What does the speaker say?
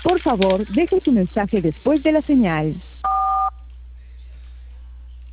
Por favor, deje su mensaje después de la señal.